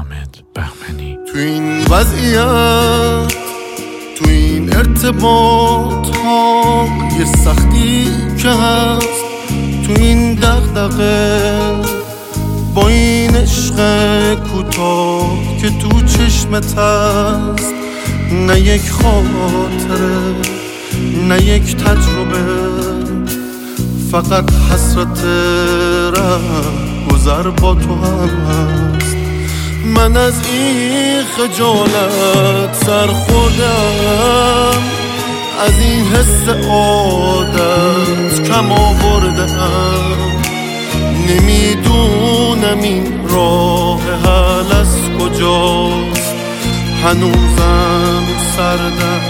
حامد بهمنی. تو این وضعیت، تو این ارتباط ها یه سختی که هست، تو این دغدغه با این عشق کوتاه که تو چشمت هست، نه یک خاطره نه یک تجربه، فقط حسرت گذر با تو هست. من از این خجالت سر خوردم، از این حس عادت کم آوردم، نمیدونم این راه حل از کجاست، هنوزم سردم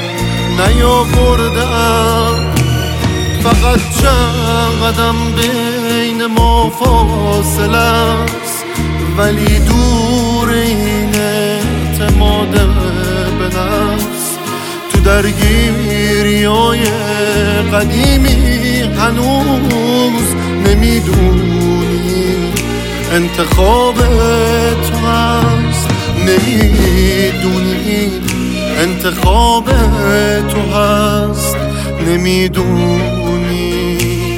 نیاوردم، فقط چند قدم بین ما فاصله است، ولی دور این اعتماد به نفس. تو درگیری‌های قدیمی هنوز نمیدونی انتخاب تو هست، نمیدونی انتخاب تو هست، نمیدونی.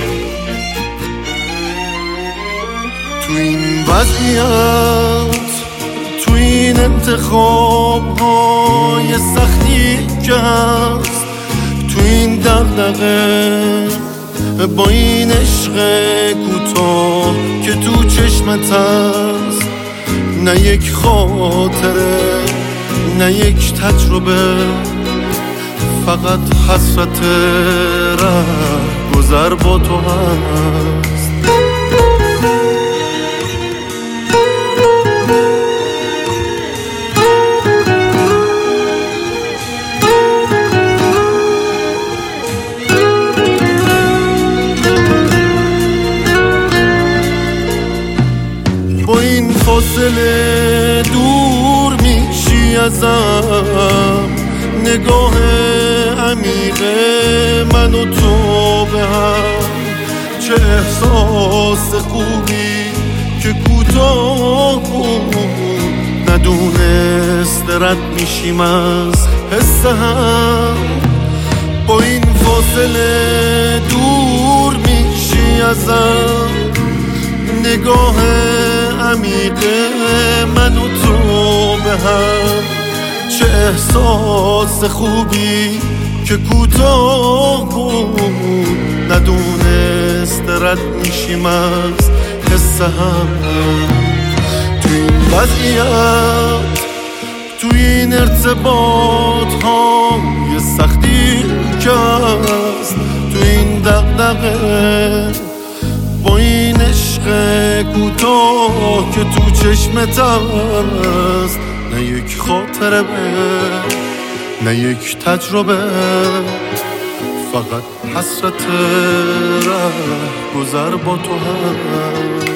تو این وضعیت، تو این انتخاب های سختی که هست، تو این دغدغه با این عشق کوتاه که تو چشمت هست، نه یک خاطره نه یک تجربه، فقط حسرت گذر با تو هست. با این فاصله دور میشی ازم، نگاه عمیق من و تو به هم، چه احساس خوبی که کوتاه بود، ندونست رد میشیم از حس هم. با این فاصله دور میشی ازم، نگاه عمیق من و تو به هم، چه احساس خوبی که کوتاه بود، ندونست رد میشیم از حس هم. تو این وضعیت، تو این ارتباط ها یه سختی که هست، تو این دغدغه با این عشق کوتاه که تو چشمت هست، نه یک خاطره نه یک تجربه، فقط حسرت گذر با تو هست.